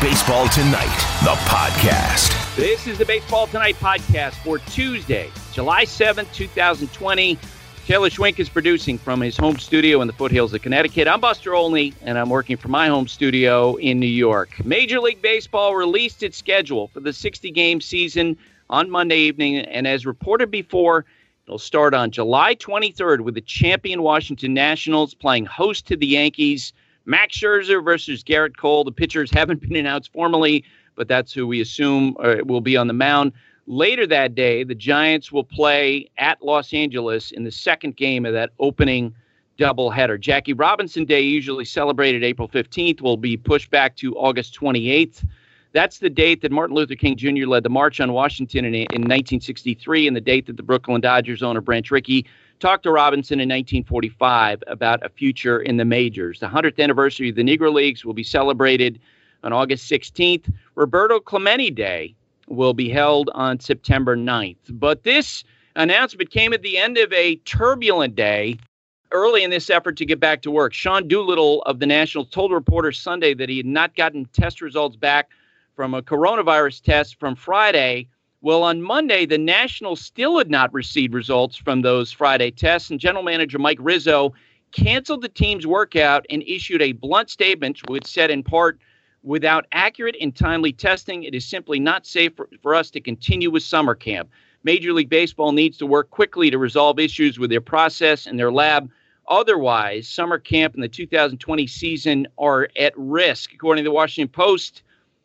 Baseball Tonight, the podcast. This is the Baseball Tonight podcast for Tuesday, July 7th, 2020. Taylor Schwenk is producing from his home studio in the foothills of Connecticut. I'm Buster Olney, and I'm working from my home studio in New York. Major League Baseball released its schedule for the 60-game season on Monday evening, and as reported before, it'll start on July 23rd with the champion Washington Nationals playing host to the Yankees. Max Scherzer versus Garrett Cole. The pitchers haven't been announced formally, but that's who we assume will be on the mound. Later that day, the Giants will play at Los Angeles in the second game of that opening doubleheader. Jackie Robinson Day, usually celebrated April 15th, will be pushed back to August 28th. That's the date that Martin Luther King Jr. led the March on Washington in 1963, and the date that the Brooklyn Dodgers owner Branch Rickey talked to Robinson in 1945 about a future in the majors. The 100th anniversary of the Negro Leagues will be celebrated on August 16th. Roberto Clemente Day will be held on September 9th. But this announcement came at the end of a turbulent day early in this effort to get back to work. Sean Doolittle of the Nationals told reporters Sunday that he had not gotten test results back from a coronavirus test from Friday. Well, on Monday, the Nationals still had not received results from those Friday tests, and General Manager Mike Rizzo canceled the team's workout and issued a blunt statement which said in part, "Without accurate and timely testing, it is simply not safe for us to continue with summer camp. Major League Baseball needs to work quickly to resolve issues with their process and their lab. Otherwise, summer camp and the 2020 season are at risk." According to the Washington Post,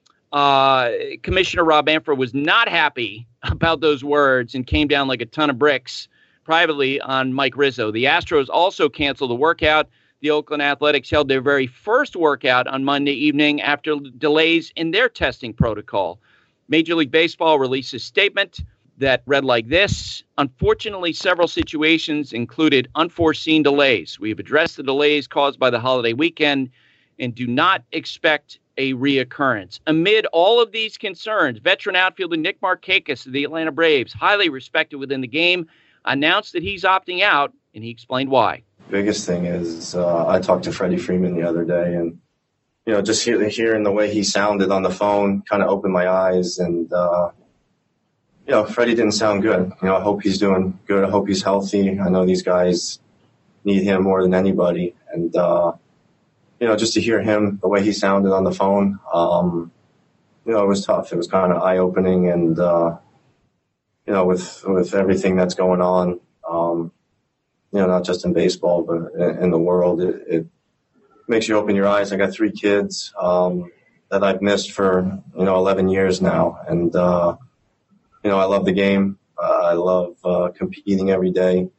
Commissioner Rob Manfred was not happy about those words and came down like a ton of bricks privately on Mike Rizzo. The Astros also canceled the workout. The Oakland Athletics held their very first workout on Monday evening after delays in their testing protocol. Major League Baseball released a statement that read like this: "Unfortunately, several situations included unforeseen delays. We have addressed the delays caused by the holiday weekend and do not expect a reoccurrence." Amid all of these concerns, veteran outfielder Nick Markakis of the Atlanta Braves, highly respected within the game, announced that he's opting out, and he explained why. Biggest thing is I talked to Freddie Freeman the other day, and just hearing the way he sounded on the phone kind of opened my eyes. And Freddie didn't sound good. I hope he's doing good. I hope he's healthy. I know these guys need him more than anybody. And just to hear him the way he sounded on the phone, it was tough. It was kind of eye opening, and with everything that's going on. Not just in baseball, but in the world, it makes you open your eyes. I got 3 kids that I've missed for, 11 years now. And, I love the game. I love competing every day.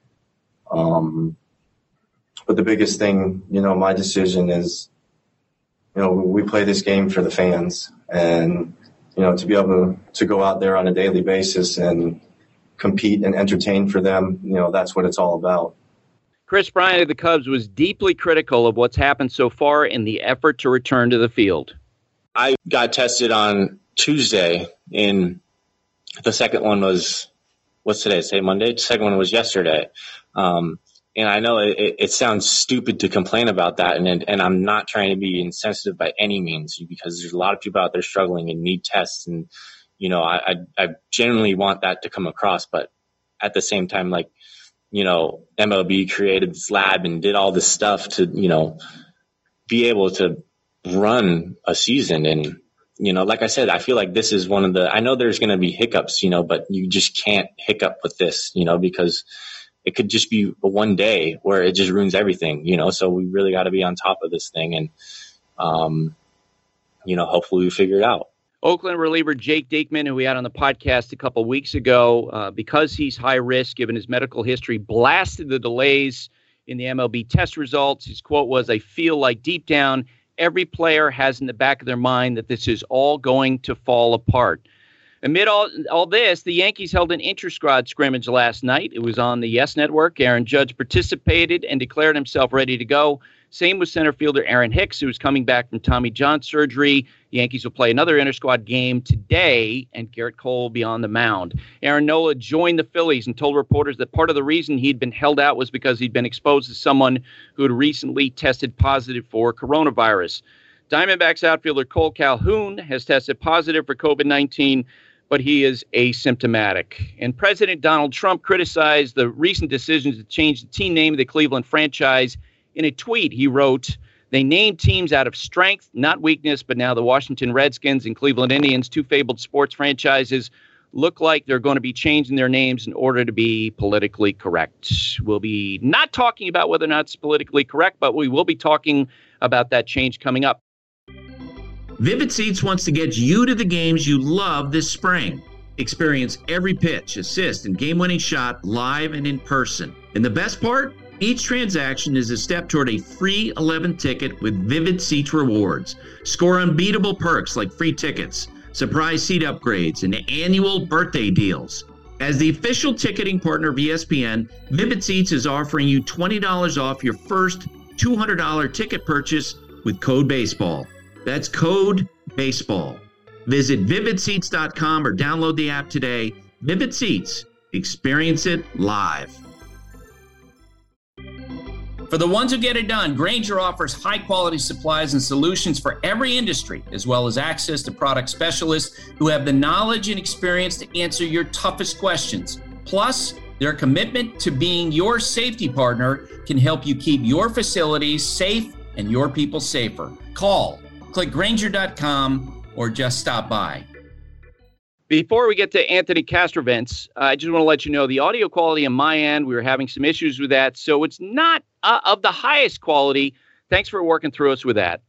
But the biggest thing, my decision is, we play this game for the fans. And, to be able to go out there on a daily basis and compete and entertain for them, that's what it's all about. Chris Bryant of the Cubs was deeply critical of what's happened so far in the effort to return to the field. I got tested on Tuesday, and the second one was, what's today? Say Monday? The second one was yesterday. And I know it sounds stupid to complain about that, and I'm not trying to be insensitive by any means, because there's a lot of people out there struggling and need tests, and I genuinely want that to come across. But at the same time, MLB created this lab and did all this stuff to, be able to run a season. And, like I said, I feel like this is one of I know there's going to be hiccups, but you just can't hiccup with this, because it could just be one day where it just ruins everything, so we really got to be on top of this thing. And, hopefully we figure it out. Oakland reliever Jake Diekman, who we had on the podcast a couple weeks ago, because he's high risk given his medical history, blasted the delays in the MLB test results. His quote was, "I feel like deep down, every player has in the back of their mind that this is all going to fall apart." Amid all this, the Yankees held an inter-squad scrimmage last night. It was on the Yes Network. Aaron Judge participated and declared himself ready to go. Same with center fielder Aaron Hicks, who is coming back from Tommy John surgery. The Yankees will play another inter-squad game today, and Garrett Cole will be on the mound. Aaron Nola joined the Phillies and told reporters that part of the reason he'd been held out was because he'd been exposed to someone who had recently tested positive for coronavirus. Diamondbacks outfielder Cole Calhoun has tested positive for COVID-19, but he is asymptomatic. And President Donald Trump criticized the recent decisions to change the team name of the Cleveland franchise. In a tweet, he wrote, "They named teams out of strength, not weakness, but now the Washington Redskins and Cleveland Indians, two fabled sports franchises, look like they're going to be changing their names in order to be politically correct." We'll be not talking about whether or not it's politically correct, but we will be talking about that change coming up. Vivid Seats wants to get you to the games you love this spring. Experience every pitch, assist, and game-winning shot live and in person. And the best part? Each transaction is a step toward a free 11th ticket with Vivid Seats rewards. Score unbeatable perks like free tickets, surprise seat upgrades, and annual birthday deals. As the official ticketing partner of ESPN, Vivid Seats is offering you $20 off your first $200 ticket purchase with code BASEBALL. That's code BASEBALL. Visit vividseats.com or download the app today. Vivid Seats. Experience it live. For the ones who get it done, Grainger offers high-quality supplies and solutions for every industry, as well as access to product specialists who have the knowledge and experience to answer your toughest questions. Plus, their commitment to being your safety partner can help you keep your facilities safe and your people safer. Call, click Grainger.com, or just stop by. Before we get to Anthony Castrovince, I just want to let you know the audio quality on my end, we were having some issues with that, so it's not of the highest quality. Thanks for working through us with that.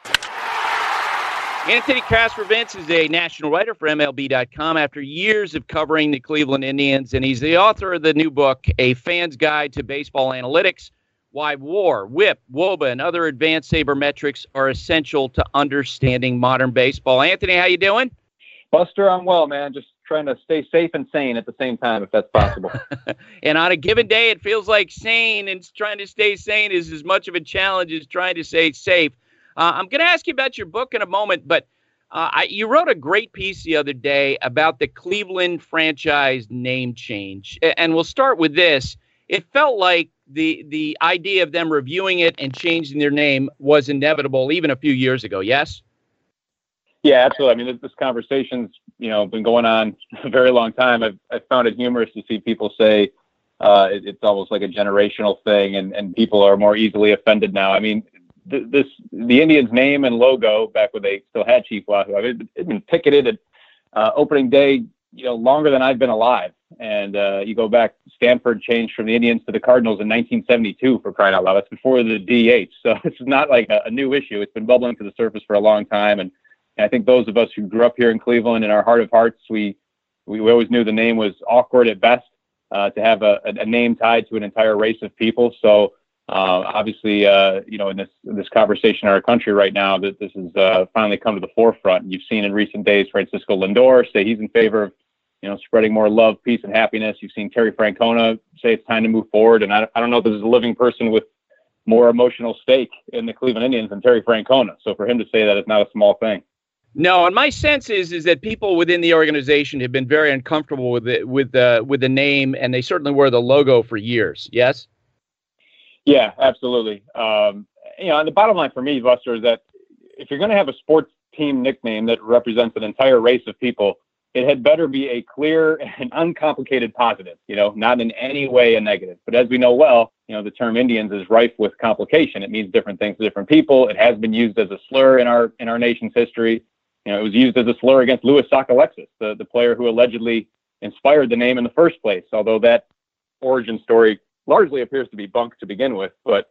Anthony Castrovince is a national writer for MLB.com after years of covering the Cleveland Indians, and he's the author of the new book, A Fan's Guide to Baseball Analytics, Why WAR, WHIP, WOBA, and other advanced sabermetrics are essential to understanding modern baseball. Anthony, how you doing? Buster, I'm well, man. Just trying to stay safe and sane at the same time, if that's possible. And on a given day, it feels like sane, and trying to stay sane is as much of a challenge as trying to stay safe. I'm going to ask you about your book in a moment, but you wrote a great piece the other day about the Cleveland franchise name change. And we'll start with this. It felt like the idea of them reviewing it and changing their name was inevitable even a few years ago, yes? Yeah, absolutely. I mean, this conversation's, been going on a very long time. I've found it humorous to see people say it's almost like a generational thing, and people are more easily offended now. I mean, the Indians' name and logo, back when they still had Chief Wahoo, it's been ticketed at opening day, longer than I've been alive. And you go back, Stanford changed from the Indians to the Cardinals in 1972, for crying out loud. That's before the DH. So it's not like a new issue. It's been bubbling to the surface for a long time. And I think those of us who grew up here in Cleveland, in our heart of hearts, we always knew the name was awkward at best to have a name tied to an entire race of people. So obviously, in this conversation in our country right now, that this has finally come to the forefront. You've seen in recent days Francisco Lindor say he's in favor of spreading more love, peace, and happiness. You've seen Terry Francona say it's time to move forward. And I don't know if there's a living person with more emotional stake in the Cleveland Indians than Terry Francona. So for him to say that is not a small thing. No, and my sense is that people within the organization have been very uncomfortable with it, with the name, and they certainly wore the logo for years. Yes. Yeah, absolutely. And the bottom line for me, Buster, is that if you're going to have a sports team nickname that represents an entire race of people, it had better be a clear and uncomplicated positive, not in any way a negative. But as we know well, the term Indians is rife with complication. It means different things to different people. It has been used as a slur in our nation's history. It was used as a slur against Louis Sockalexis, the player who allegedly inspired the name in the first place, although that origin story largely appears to be bunk to begin with. But,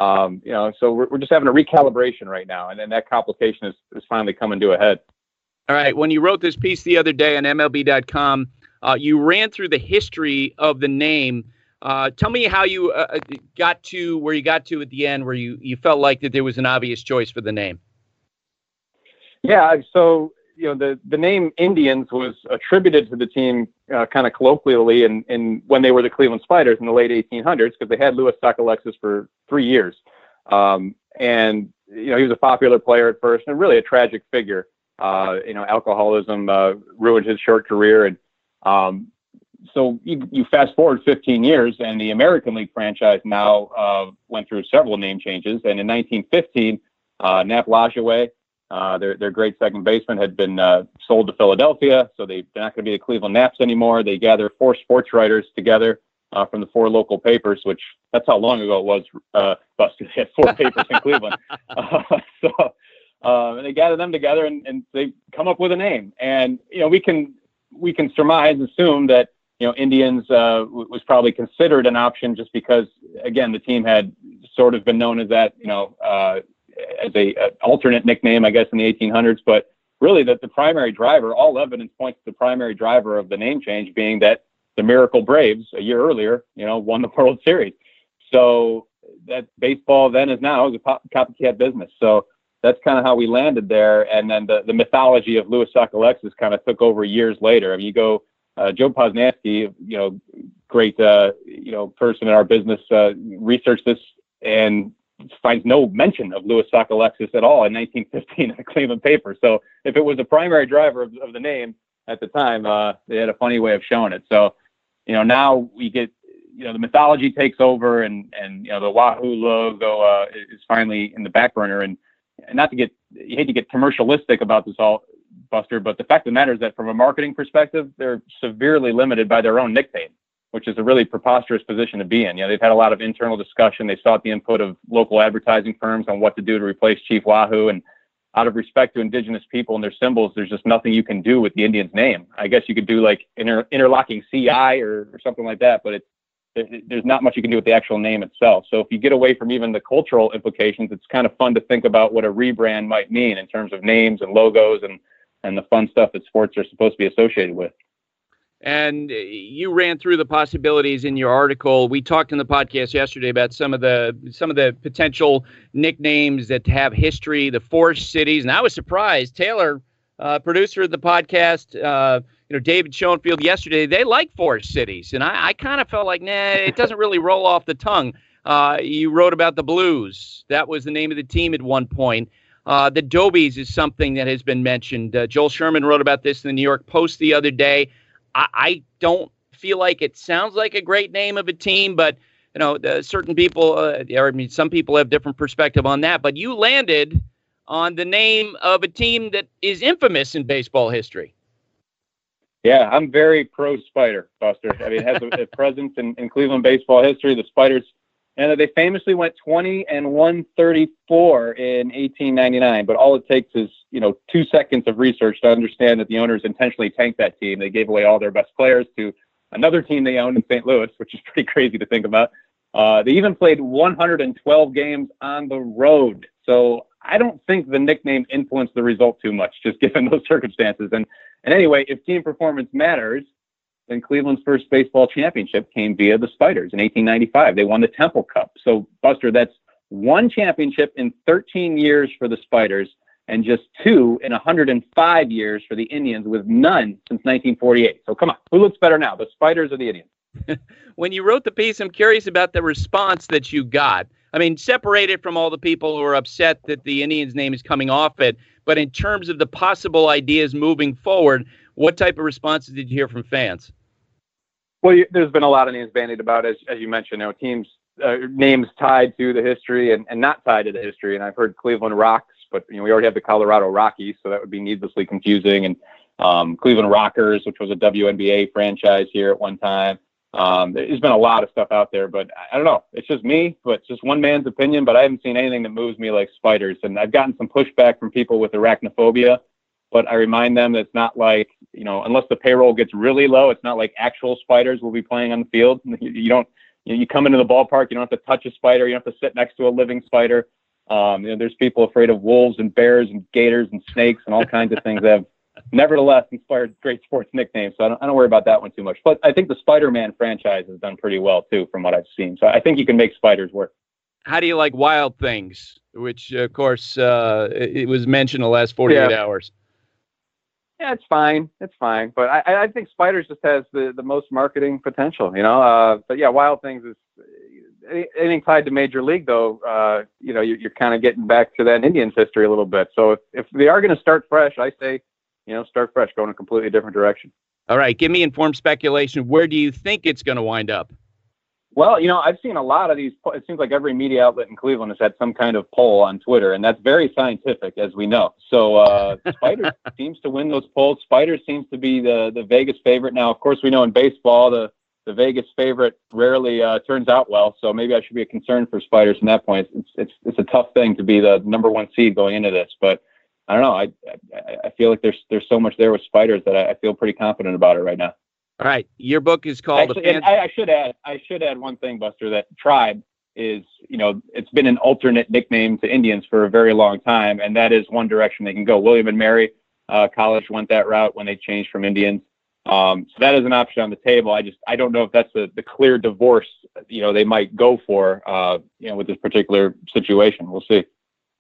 so we're just having a recalibration right now, and then that complication is finally coming to a head. All right. When you wrote this piece the other day on MLB.com, you ran through the history of the name. Tell me how you got to where you got to at the end, where you felt like that there was an obvious choice for the name. Yeah, so the name Indians was attributed to the team kind of colloquially in when they were the Cleveland Spiders in the late 1800s, because they had Louis Sockalexis for 3 years, and he was a popular player at first and really a tragic figure. Alcoholism ruined his short career, and so you fast forward 15 years, and the American League franchise now went through several name changes, and in 1915, Nap Lajoie Their great second baseman had been sold to Philadelphia, so they're not going to be the Cleveland Naps anymore. They gathered 4 sports writers together from the 4 local papers, which that's how long ago it was, Buster. They had 4 papers in Cleveland. And they gathered them together and they come up with a name. And, we can surmise and assume that, Indians was probably considered an option just because, again, the team had sort of been known as that, as a alternate nickname, I guess, in the 1800s. But really the primary driver, all evidence points to the primary driver of the name change being that the Miracle Braves a year earlier, won the World Series. So that baseball then as now is a copycat business. So that's kind of how we landed there. And then the mythology of Louis Sockalexis kind of took over years later. I mean, you go, Joe Posnanski, great, person in our business, researched this and finds no mention of Louis Sockalexis at all in 1915 in the Cleveland paper. So if it was a primary driver of the name at the time, they had a funny way of showing it. So, now we get, the mythology takes over and the Wahoo logo is finally in the back burner. And not to get, you hate to get commercialistic about this all, Buster, but the fact of the matter is that from a marketing perspective, they're severely limited by their own nickname, which is a really preposterous position to be in. They've had a lot of internal discussion. They sought the input of local advertising firms on what to do to replace Chief Wahoo. And out of respect to indigenous people and their symbols, there's just nothing you can do with the Indians' name. I guess you could do like interlocking CI or something like that, but there's not much you can do with the actual name itself. So if you get away from even the cultural implications, it's kind of fun to think about what a rebrand might mean in terms of names and logos and the fun stuff that sports are supposed to be associated with. And you ran through the possibilities in your article. We talked in the podcast yesterday about some of the potential nicknames that have history, the Forest Cities. And I was surprised. Taylor, producer of the podcast, David Schoenfield yesterday, they like Forest Cities. And I kind of felt like, it doesn't really roll off the tongue. You wrote about the Blues. That was the name of the team at one point. The Dobies is something that has been mentioned. Joel Sherman wrote about this in the New York Post the other day. I don't feel like it sounds like a great name of a team, but certain people, some people have different perspective on that. But you landed on the name of a team that is infamous in baseball history. Yeah, I'm very pro Spider, Buster. I mean, it has a presence in Cleveland baseball history. The Spiders, and they famously went 20-134 in 1899. But all it takes is 2 seconds of research to understand that the owners intentionally tanked that team. They gave away all their best players to another team they owned in St. Louis, which is pretty crazy to think about. They even played 112 games on the road. So I don't think the nickname influenced the result too much, just given those circumstances. And anyway, if team performance matters, then Cleveland's first baseball championship came via the Spiders in 1895. They won the Temple Cup. So, Buster, that's 1 championship in 13 years for the Spiders and just 2 in 105 years for the Indians, with none since 1948. So come on, who looks better now, the Spiders or the Indians? When you wrote the piece, I'm curious about the response that you got. I mean, separated from all the people who are upset that the Indians' name is coming off it, but in terms of the possible ideas moving forward, what type of responses did you hear from fans? Well, there's been a lot of names bandied about, as you mentioned, teams, names tied to the history and not tied to the history. And I've heard Cleveland Rocks, but we already have the Colorado Rockies, so that would be needlessly confusing. And Cleveland Rockers, which was a WNBA franchise here at one time. There's been a lot of stuff out there, but I don't know. It's just me, but it's just one man's opinion. But I haven't seen anything that moves me like Spiders. And I've gotten some pushback from people with arachnophobia. But I remind them that it's not like, unless the payroll gets really low, it's not like actual spiders will be playing on the field. You come into the ballpark, you don't have to touch a spider. You don't have to sit next to a living spider. There's people afraid of wolves and bears and gators and snakes and all kinds of things that have nevertheless inspired great sports nicknames. So I don't worry about that one too much. But I think the Spider-Man franchise has done pretty well too, from what I've seen. So I think you can make spiders work. How do you like Wild Things, which of course it was mentioned the last 48 hours? Yeah, it's fine. It's fine. But I think Spiders just has the most marketing potential, But yeah, Wild Things is anything tied to Major League, though. You're kind of getting back to that Indians history a little bit. So if they are going to start fresh, I say, start fresh, go in a completely different direction. All right. Give me informed speculation. Where do you think it's going to wind up? Well, I've seen a lot of these. It seems like every media outlet in Cleveland has had some kind of poll on Twitter, and that's very scientific, as we know. So Spiders seems to win those polls. Spiders seems to be the Vegas favorite. Now, of course, we know in baseball the Vegas favorite rarely turns out well. So maybe I should be a concern for Spiders from that point. It's a tough thing to be the number one seed going into this, but I don't know. I feel like there's so much there with Spiders that I feel pretty confident about it right now. All right, your book is called. Actually, and I should add one thing, Buster. That Tribe is, it's been an alternate nickname to Indians for a very long time, and that is one direction they can go. William and Mary College went that route when they changed from Indians. So that is an option on the table. I don't know if that's the clear divorce they might go for with this particular situation. We'll see.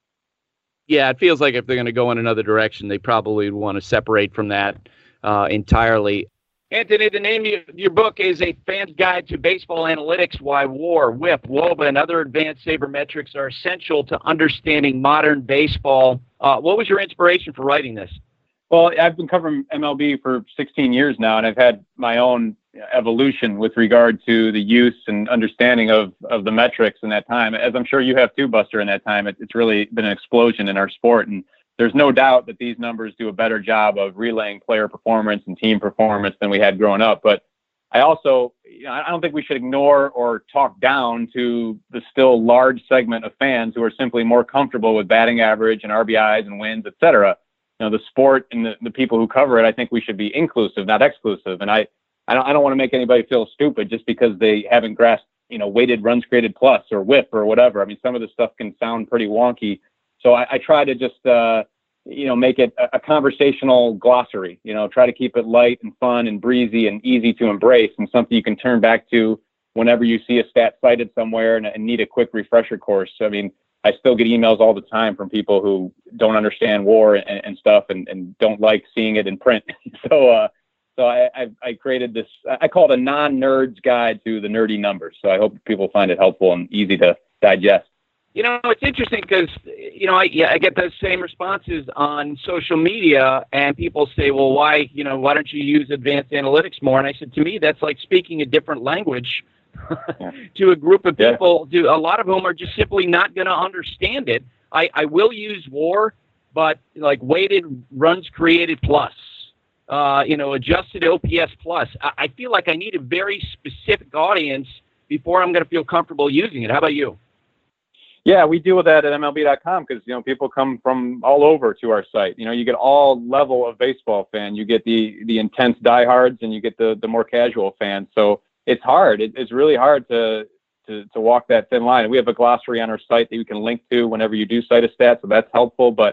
Yeah, it feels like if they're going to go in another direction, they probably want to separate from that entirely. Anthony, the name of your book is A Fan's Guide to Baseball Analytics, Why WAR, WHIP, WOBA, and other advanced sabermetrics are essential to understanding modern baseball. What was your inspiration for writing this? Well, I've been covering MLB for 16 years now, and I've had my own evolution with regard to the use and understanding of the metrics in that time. As I'm sure you have too, Buster, in that time. It's really been an explosion in our sport, and there's no doubt that these numbers do a better job of relaying player performance and team performance than we had growing up. But I also, I don't think we should ignore or talk down to the still large segment of fans who are simply more comfortable with batting average and RBIs and wins, et cetera. The sport and the people who cover it, I think we should be inclusive, not exclusive. And I don't want to make anybody feel stupid just because they haven't grasped, weighted runs created plus or WHIP or whatever. I mean, some of this stuff can sound pretty wonky. So I try to just, make it a conversational glossary, try to keep it light and fun and breezy and easy to embrace and something you can turn back to whenever you see a stat cited somewhere and need a quick refresher course. I mean, I still get emails all the time from people who don't understand WAR and stuff and don't like seeing it in print. So I created this, I call it a non-nerd's guide to the nerdy numbers. So I hope people find it helpful and easy to digest. It's interesting because, I get those same responses on social media and people say, well, why don't you use advanced analytics more? And I said, to me, that's like speaking a different language to a group of people, a lot of whom are just simply not going to understand it. I will use WAR, but like weighted runs created plus, adjusted OPS plus. I feel like I need a very specific audience before I'm going to feel comfortable using it. How about you? Yeah, we deal with that at MLB.com because, people come from all over to our site. You get all level of baseball fan. You get the intense diehards and you get the more casual fans. So it's hard. It's really hard to walk that thin line. And we have a glossary on our site that you can link to whenever you do cite a stat, so that's helpful. But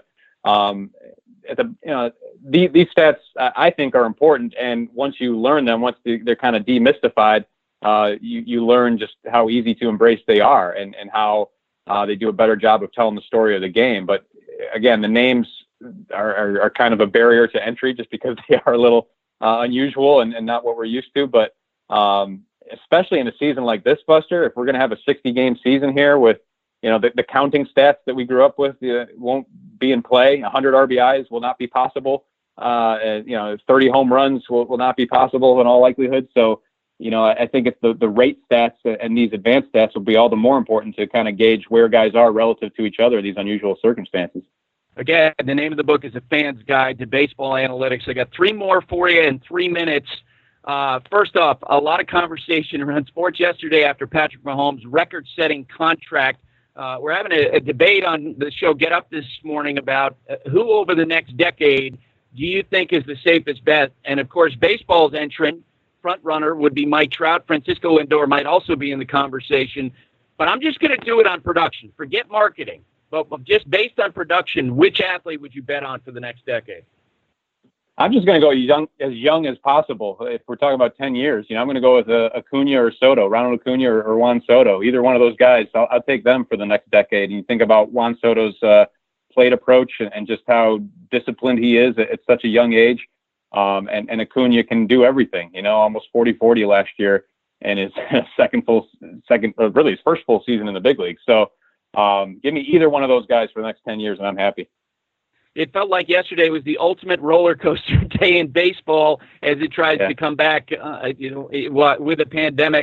these stats I think are important, and once you learn them, once they're kind of demystified, you learn just how easy to embrace they are and how they do a better job of telling the story of the game. But again, the names are kind of a barrier to entry just because they are a little unusual and not what we're used to. But especially in a season like this, Buster, if we're going to have a 60-game season here with, the counting stats that we grew up with won't be in play. 100 RBIs will not be possible. 30 home runs will not be possible in all likelihood. So, I think it's the rate stats and these advanced stats will be all the more important to kind of gauge where guys are relative to each other in these unusual circumstances. Again, the name of the book is A Fan's Guide to Baseball Analytics. I got 3 more for you in 3 minutes. First off, a lot of conversation around sports yesterday after Patrick Mahomes' record-setting contract. We're having a debate on the show Get Up this morning about who over the next decade do you think is the safest bet? And, of course, baseball's entrant, front runner, would be Mike Trout. Francisco Lindor might also be in the conversation. But I'm just going to do it on production. Forget marketing. But just based on production, which athlete would you bet on for the next decade? I'm just going to go as young as possible. If we're talking about 10 years, I'm going to go with Acuna or Soto, Ronald Acuna or Juan Soto. Either one of those guys, I'll take them for the next decade. And you think about Juan Soto's plate approach and just how disciplined he is at such a young age. And Acuna can do everything, almost 40-40 last year and his really his first full season in the big league. So give me either one of those guys for the next 10 years and I'm happy. It felt like yesterday was the ultimate roller coaster day in baseball as it tries to come back, with a pandemic.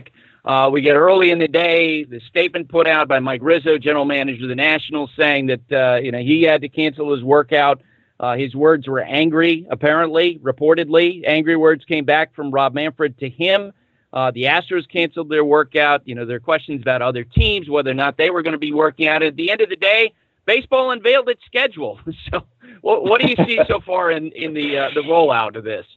We get early in the day, the statement put out by Mike Rizzo, general manager of the Nationals, saying that he had to cancel his workout. His words were angry, apparently, reportedly. Angry words came back from Rob Manfred to him. The Astros canceled their workout. There are questions about other teams, whether or not they were going to be working out. At the end of the day, baseball unveiled its schedule. So what do you see so far in the rollout of this?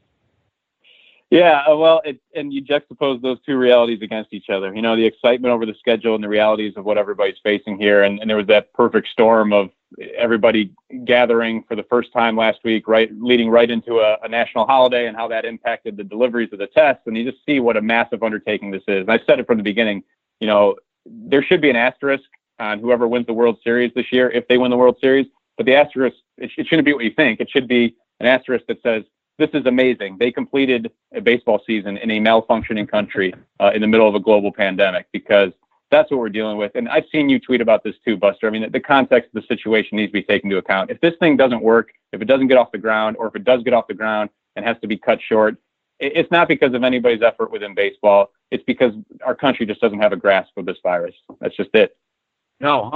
Yeah, well, and you juxtapose those two realities against each other. The excitement over the schedule and the realities of what everybody's facing here. And there was that perfect storm of everybody gathering for the first time last week, leading right into a national holiday, and how that impacted the deliveries of the tests. And you just see what a massive undertaking this is. And I said it from the beginning, there should be an asterisk on whoever wins the World Series this year, if they win the World Series. But the asterisk, it shouldn't be what you think. It should be an asterisk that says, this is amazing. They completed a baseball season in a malfunctioning country in the middle of a global pandemic, because that's what we're dealing with. And I've seen you tweet about this too, Buster. I mean, the context of the situation needs to be taken into account. If this thing doesn't work, if it doesn't get off the ground, or if it does get off the ground and has to be cut short, it's not because of anybody's effort within baseball. It's because our country just doesn't have a grasp of this virus. That's just it. No,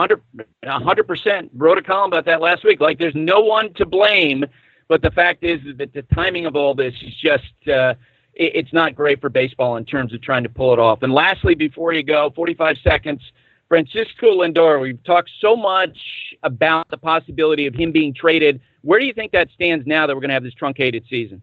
100%. Wrote a column about that last week. Like, there's no one to blame. But the fact is that the timing of all this is just, it's not great for baseball in terms of trying to pull it off. And lastly, before you go, 45 seconds, Francisco Lindor, we've talked so much about the possibility of him being traded. Where do you think that stands now that we're going to have this truncated season?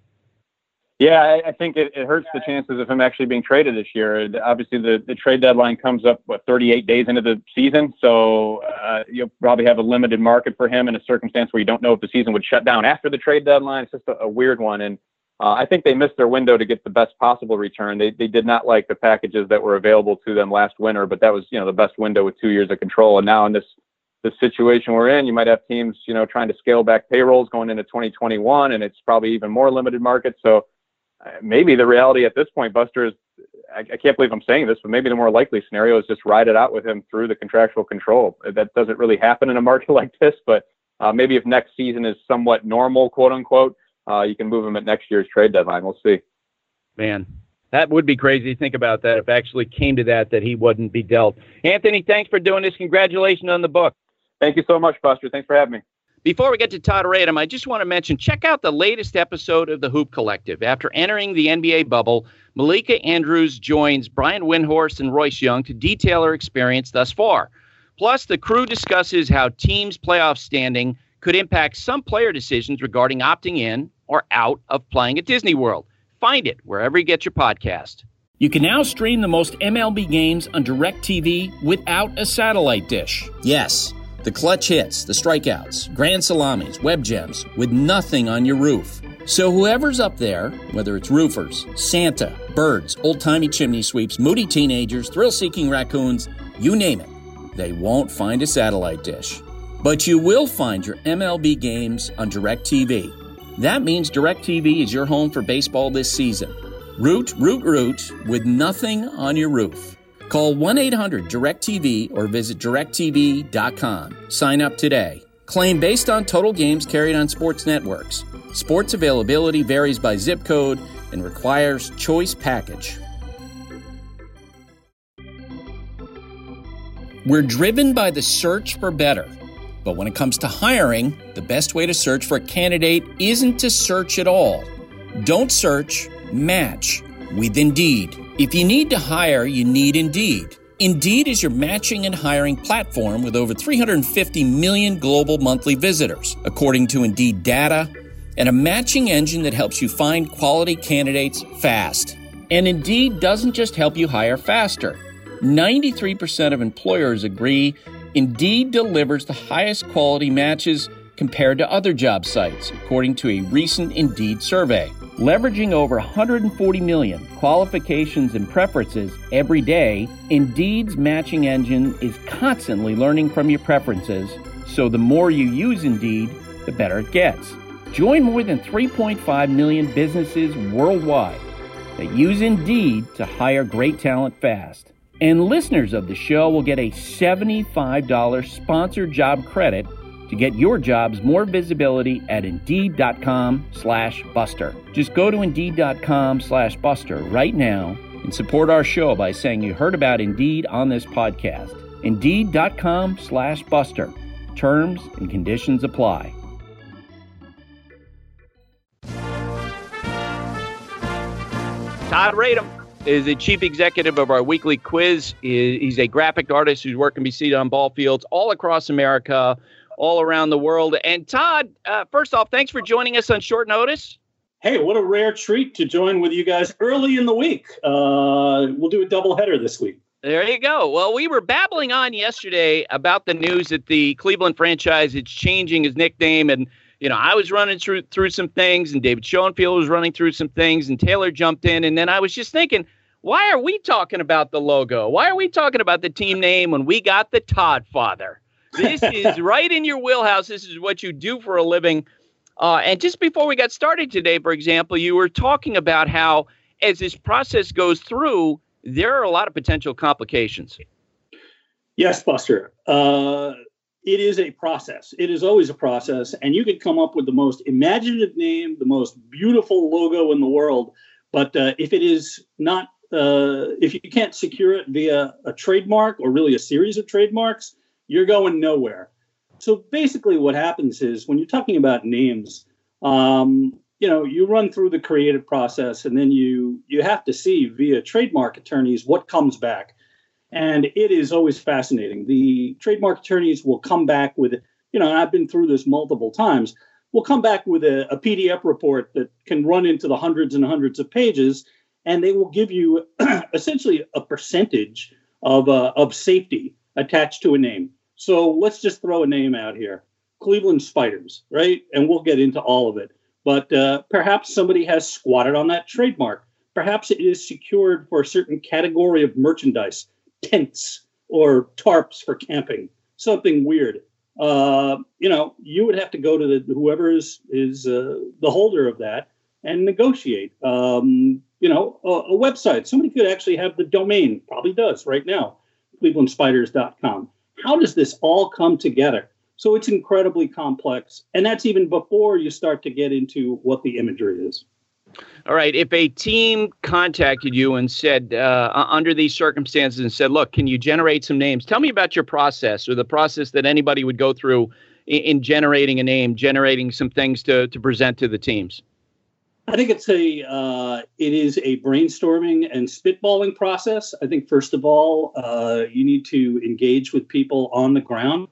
Yeah, I think it hurts the chances of him actually being traded this year. Obviously, the trade deadline comes up, 38 days into the season. So you'll probably have a limited market for him in a circumstance where you don't know if the season would shut down after the trade deadline. It's just a weird one. And I think they missed their window to get the best possible return. They did not like the packages that were available to them last winter, but that was, the best window with 2 years of control. And now in this situation we're in, you might have teams, trying to scale back payrolls going into 2021, and it's probably even more limited market. So maybe the reality at this point, Buster, is I can't believe I'm saying this, but maybe the more likely scenario is just ride it out with him through the contractual control. That doesn't really happen in a market like this, but maybe if next season is somewhat normal, quote unquote, you can move him at next year's trade deadline. We'll see. Man, that would be crazy to think about that if it actually came to that he wouldn't be dealt. Anthony, thanks for doing this. Congratulations on the book. Thank you so much, Buster. Thanks for having me. Before we get to Todd Radom, I just want to mention, check out the latest episode of the Hoop Collective. After entering the NBA bubble, Malika Andrews joins Brian Windhorst and Royce Young to detail her experience thus far. Plus, the crew discusses how teams' playoff standing could impact some player decisions regarding opting in or out of playing at Disney World. Find it wherever you get your podcast. You can now stream the most MLB games on DirecTV without a satellite dish. Yes. The clutch hits, the strikeouts, grand salamis, web gems, with nothing on your roof. So whoever's up there, whether it's roofers, Santa, birds, old-timey chimney sweeps, moody teenagers, thrill-seeking raccoons, you name it, they won't find a satellite dish. But you will find your MLB games on DirecTV. That means DirecTV is your home for baseball this season. Root with nothing on your roof. Call 1-800-DIRECTV or visit directtv.com. Sign up today. Claim based on total games carried on sports networks. Sports availability varies by zip code and requires choice package. We're driven by the search for better. But when it comes to hiring, the best way to search for a candidate isn't to search at all. Don't search, match with Indeed. If you need to hire, you need Indeed. Indeed is your matching and hiring platform with over 350 million global monthly visitors, according to Indeed data, and a matching engine that helps you find quality candidates fast. And Indeed doesn't just help you hire faster. 93% of employers agree Indeed delivers the highest quality matches compared to other job sites, according to a recent Indeed survey. Leveraging over 140 million qualifications and preferences every day, Indeed's matching engine is constantly learning from your preferences, so the more you use Indeed, the better it gets. Join more than 3.5 million businesses worldwide that use Indeed to hire great talent fast. And listeners of the show will get a $75 sponsored job credit to get your jobs more visibility at Indeed.com/Buster. Just go to Indeed.com/Buster right now and support our show by saying you heard about Indeed on this podcast. Indeed.com/Buster. Terms and conditions apply. Todd Radom is the chief executive of our weekly quiz. He's a graphic artist whose work can be seen on ball fields all across America, all around the world. And Todd, first off, thanks for joining us on short notice. Hey, what a rare treat to join with you guys early in the week. We'll do a doubleheader this week. There you go. Well, we were babbling on yesterday about the news that the Cleveland franchise is changing his nickname. And, you know, I was running through some things, and David Schoenfield was running through some things, and Taylor jumped in. And then I was just thinking, why are we talking about the logo? Why are we talking about the team name when we got the Todd Father? This is right in your wheelhouse. This is what you do for a living. And just before we got started today, for example, you were talking about how as this process goes through, there are a lot of potential complications. Yes, Buster. It is a process. It is always a process. And you could come up with the most imaginative name, the most beautiful logo in the world. But if it is not, if you can't secure it via a trademark or really a series of trademarks, you're going nowhere. So basically what happens is when you're talking about names, you run through the creative process, and then you have to see via trademark attorneys what comes back. And it is always fascinating. The trademark attorneys will come back with, I've been through this multiple times, will come back with a PDF report that can run into the hundreds and hundreds of pages, and they will give you essentially a percentage of safety attached to a name. So let's just throw a name out here, Cleveland Spiders, right? And we'll get into all of it. But perhaps somebody has squatted on that trademark. Perhaps it is secured for a certain category of merchandise, tents or tarps for camping, something weird. You would have to go to whoever is the holder of that and negotiate. A website. Somebody could actually have the domain, probably does right now, clevelandspiders.com. How does this all come together? So it's incredibly complex. And that's even before you start to get into what the imagery is. All right. If a team contacted you and said, under these circumstances, and said, look, can you generate some names? Tell me about your process, or the process that anybody would go through in generating a name, generating some things to present to the teams. I think it is a brainstorming and spitballing process. I think, first of all, you need to engage with people on the ground.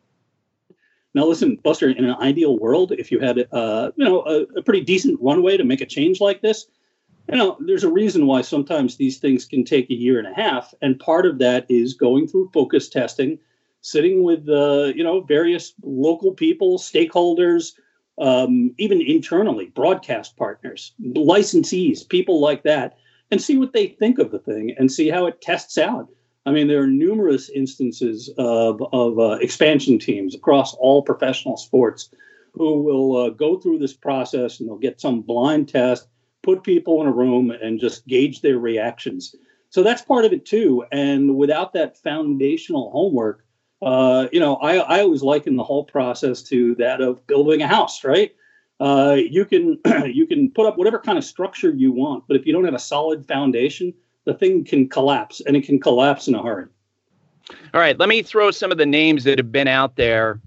Now, listen, Buster, in an ideal world, if you had, a pretty decent runway to make a change like this, there's a reason why sometimes these things can take a year and a half. And part of that is going through focus testing, sitting with, various local people, stakeholders, even internally, broadcast partners, licensees, people like that, and see what they think of the thing and see how it tests out. I mean, there are numerous instances of expansion teams across all professional sports who will go through this process, and they'll get some blind test, put people in a room, and just gauge their reactions. So that's part of it, too. And without that foundational homework, I always liken the whole process to that of building a house, right? You can put up whatever kind of structure you want, but if you don't have a solid foundation, the thing can collapse, and it can collapse in a hurry. All right, let me throw some of the names that have been out there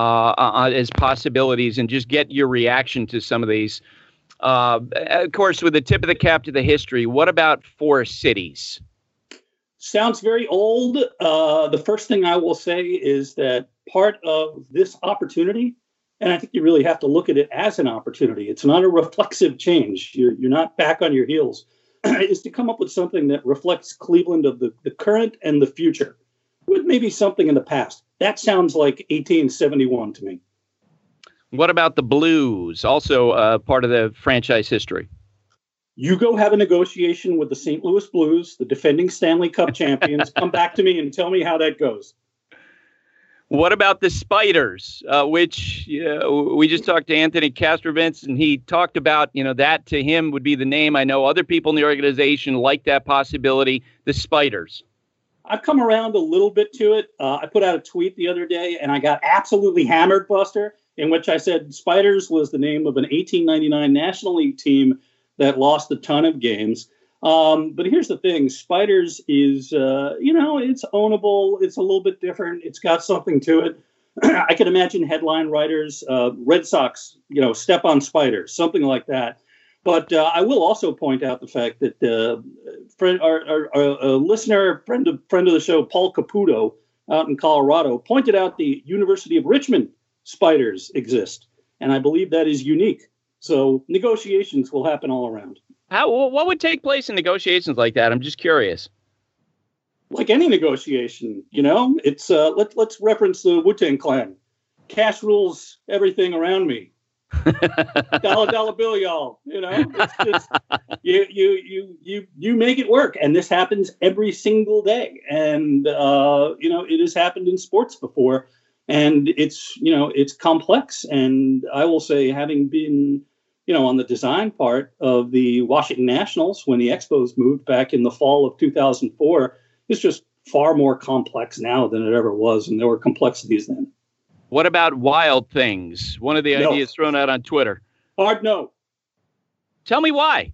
as possibilities and just get your reaction to some of these. Of course, with the tip of the cap to the history, what about four cities? Sounds very old. The first thing I will say is that part of this opportunity, and I think you really have to look at it as an opportunity, it's not a reflexive change. You're not back on your heels, is to come up with something that reflects Cleveland of the current and the future, with maybe something in the past. That sounds like 1871 to me. What about the Blues, also part of the franchise history? You go have a negotiation with the St. Louis Blues, the defending Stanley Cup champions. Come back to me and tell me how that goes. What about the Spiders, which we just talked to Anthony Castrovince, and he talked about, that to him would be the name. I know other people in the organization like that possibility, the Spiders. I've come around a little bit to it. I put out a tweet the other day, and I got absolutely hammered, Buster, in which I said Spiders was the name of an 1899 National League team that lost a ton of games. But here's the thing. Spiders is, it's ownable. It's a little bit different. It's got something to it. I can imagine headline writers, Red Sox, step on spiders, something like that. But I will also point out the fact that our listener, friend of the show, Paul Caputo, out in Colorado, pointed out the University of Richmond spiders exist. And I believe that is unique. So negotiations will happen all around. What would take place in negotiations like that? I'm just curious. Like any negotiation, it's let's reference the Wu-Tang Clan. Cash rules everything around me. dollar bill, y'all. It's just you make it work, and this happens every single day. And it has happened in sports before, and it's complex. And I will say, having been on the design part of the Washington Nationals when the Expos moved back in the fall of 2004, it's just far more complex now than it ever was, and there were complexities then. What about Wild Things? One of the ideas thrown out on Twitter. Hard no. Tell me why.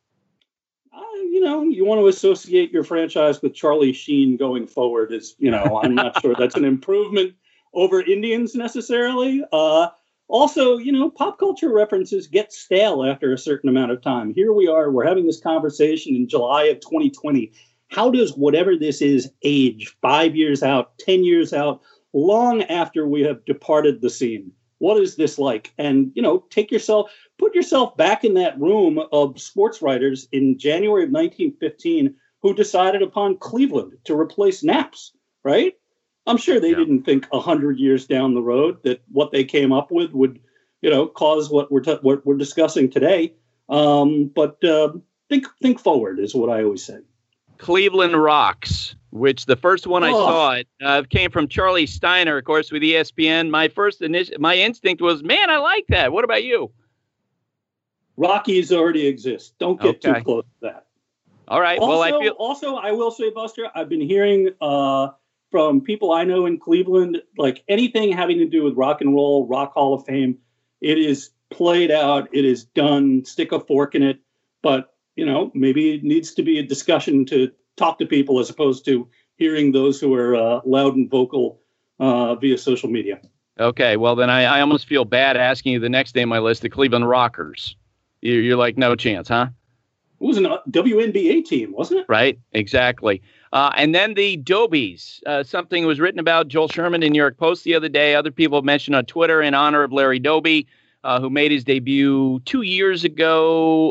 You want to associate your franchise with Charlie Sheen going forward is, I'm not sure that's an improvement over Indians necessarily. Also, pop culture references get stale after a certain amount of time. Here we are, we're having this conversation in July of 2020. How does whatever this is age 5 years out, 10 years out, long after we have departed the scene? What is this like? And, put yourself back in that room of sports writers in January of 1915 who decided upon Cleveland to replace Naps, right? I'm sure they didn't think 100 years down the road that what they came up with would, cause what we're discussing today. But think forward is what I always say. Cleveland Rocks, which the first one I saw came from Charlie Steiner, of course, with ESPN. My instinct was, man, I like that. What about you? Rockies already exist. Don't get too close to that. All right. Also, I will say, Buster, I've been hearing from people I know in Cleveland, like anything having to do with rock and roll, Rock Hall of Fame, it is played out. It is done. Stick a fork in it. But maybe it needs to be a discussion to talk to people as opposed to hearing those who are loud and vocal via social media. Okay, well, then I almost feel bad asking you the next day on my list, the Cleveland Rockers. You're like, no chance, huh? It was a WNBA team, wasn't it? Right, exactly. And then the Dobies. Something was written about Joel Sherman in New York Post the other day. Other people have mentioned on Twitter in honor of Larry Doby, who made his debut 2 days ago,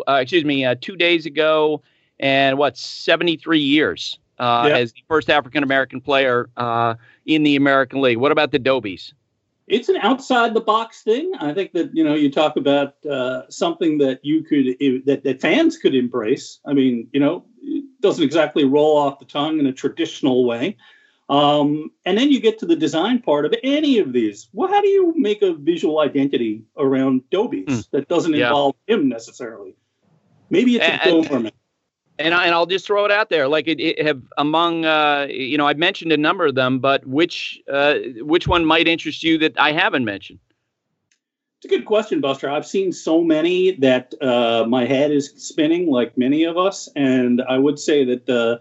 and 73 years as the first African-American player in the American League. What about the Dobies? It's an outside-the-box thing. I think that, you talk about something that that fans could embrace. I mean, it doesn't exactly roll off the tongue in a traditional way. And then you get to the design part of any of these. Well, how do you make a visual identity around Dobies that doesn't involve him necessarily? Maybe it's a dormant. And I'll just throw it out there, like it have among, I've mentioned a number of them, but which one might interest you that I haven't mentioned? It's a good question, Buster. I've seen so many that my head is spinning, like many of us. And I would say that,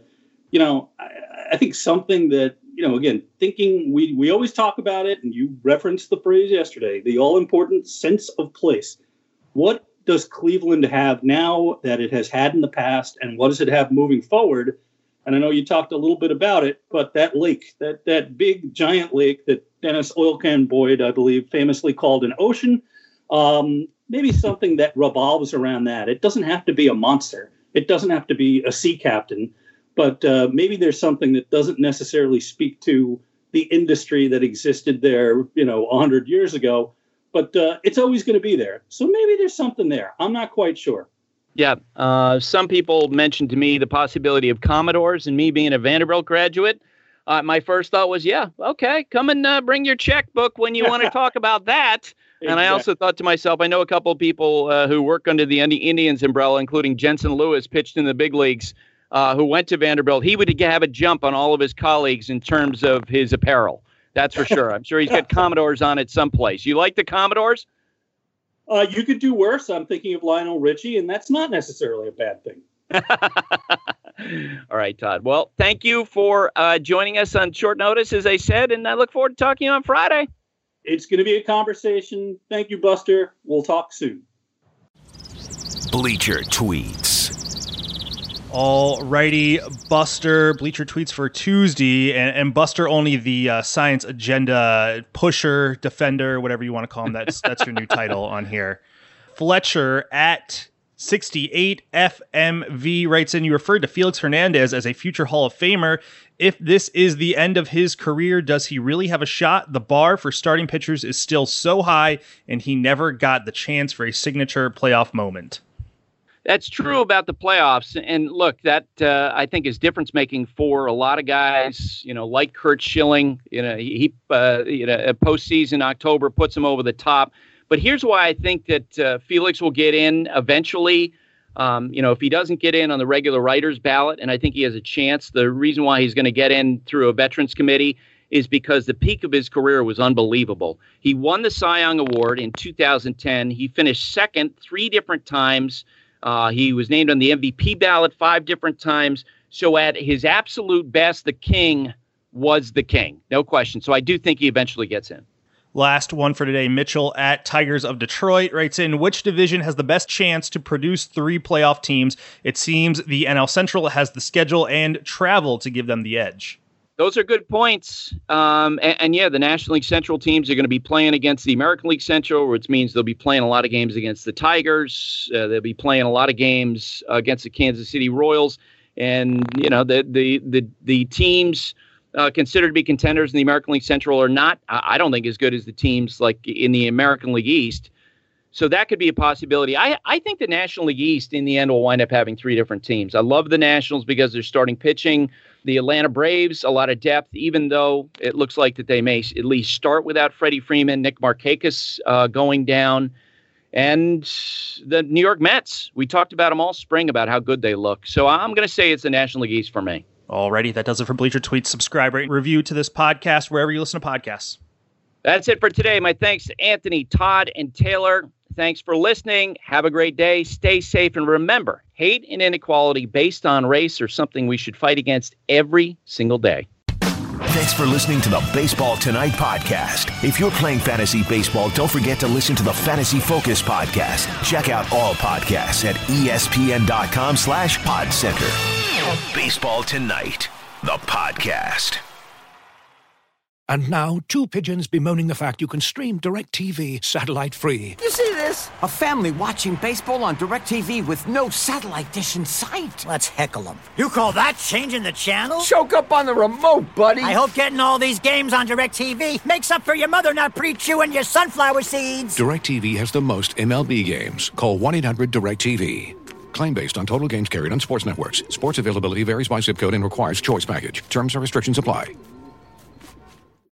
I think something that, again, thinking we always talk about it, and you referenced the phrase yesterday, the all-important sense of place. What does Cleveland have now that it has had in the past, and what does it have moving forward? And I know you talked a little bit about it, but that lake, that big giant lake that Dennis Oil Can Boyd, I believe, famously called an ocean, maybe something that revolves around that. It doesn't have to be a monster. It doesn't have to be a sea captain, but maybe there's something that doesn't necessarily speak to the industry that existed there, 100 years ago. But it's always going to be there. So maybe there's something there. I'm not quite sure. Yeah. Some people mentioned to me the possibility of Commodores, and me being a Vanderbilt graduate. My first thought was, okay, come and bring your checkbook when you want to talk about that. Exactly. And I also thought to myself, I know a couple of people who work under the Indians umbrella, including Jensen Lewis, pitched in the big leagues, who went to Vanderbilt. He would have a jump on all of his colleagues in terms of his apparel. That's for sure. I'm sure he's got Commodores on it someplace. You like the Commodores? You could do worse. I'm thinking of Lionel Richie, and that's not necessarily a bad thing. All right, Todd. Well, thank you for joining us on short notice, as I said, and I look forward to talking to you on Friday. It's going to be a conversation. Thank you, Buster. We'll talk soon. Bleacher Tweets. All righty, Buster, Bleacher Tweets for Tuesday, and Buster only the science agenda pusher, defender, whatever you want to call him. That's your new title on here. Fletcher at 68FMV writes in, you referred to Felix Hernandez as a future Hall of Famer. If this is the end of his career, does he really have a shot? The bar for starting pitchers is still so high, and he never got the chance for a signature playoff moment. That's true about the playoffs. And look, that I think is difference making for a lot of guys, like Curt Schilling. He a postseason October puts him over the top. But here's why I think that Felix will get in eventually. If he doesn't get in on the regular writers ballot, and I think he has a chance, the reason why he's going to get in through a Veterans Committee is because the peak of his career was unbelievable. He won the Cy Young Award in 2010. He finished second 3 different times. He was named on the MVP ballot 5 different times. So at his absolute best, the king was the king. No question. So I do think he eventually gets in. Last one for today. Mitchell at Tigers of Detroit writes in, which division has the best chance to produce 3 playoff teams? It seems the NL Central has the schedule and travel to give them the edge. Those are good points. And yeah, the National League Central teams are going to be playing against the American League Central, which means they'll be playing a lot of games against the Tigers. They'll be playing a lot of games against the Kansas City Royals. And, the teams considered to be contenders in the American League Central are not, I don't think, as good as the teams like in the American League East. So that could be a possibility. I think the National League East in the end will wind up having 3 different teams. I love the Nationals because they're starting pitching. The Atlanta Braves, a lot of depth, even though it looks like that they may at least start without Freddie Freeman, Nick Markakis going down. And the New York Mets, we talked about them all spring about how good they look. So I'm going to say it's the National League East for me. Alrighty, that does it for Bleacher Tweets. Subscribe, rate, and review to this podcast wherever you listen to podcasts. That's it for today. My thanks to Anthony, Todd, and Taylor. Thanks for listening. Have a great day. Stay safe. And remember, hate and inequality based on race are something we should fight against every single day. Thanks for listening to the Baseball Tonight podcast. If you're playing fantasy baseball, don't forget to listen to the Fantasy Focus podcast. Check out all podcasts at espn.com/podcenter. Baseball Tonight, the podcast. And now, 2 pigeons bemoaning the fact you can stream DirecTV satellite-free. You see this? A family watching baseball on DirecTV with no satellite dish in sight. Let's heckle them. You call that changing the channel? Choke up on the remote, buddy. I hope getting all these games on DirecTV makes up for your mother not pre-chewing your sunflower seeds. DirecTV has the most MLB games. Call 1-800-DirecTV. Claim based on total games carried on sports networks. Sports availability varies by zip code and requires choice package. Terms and restrictions apply.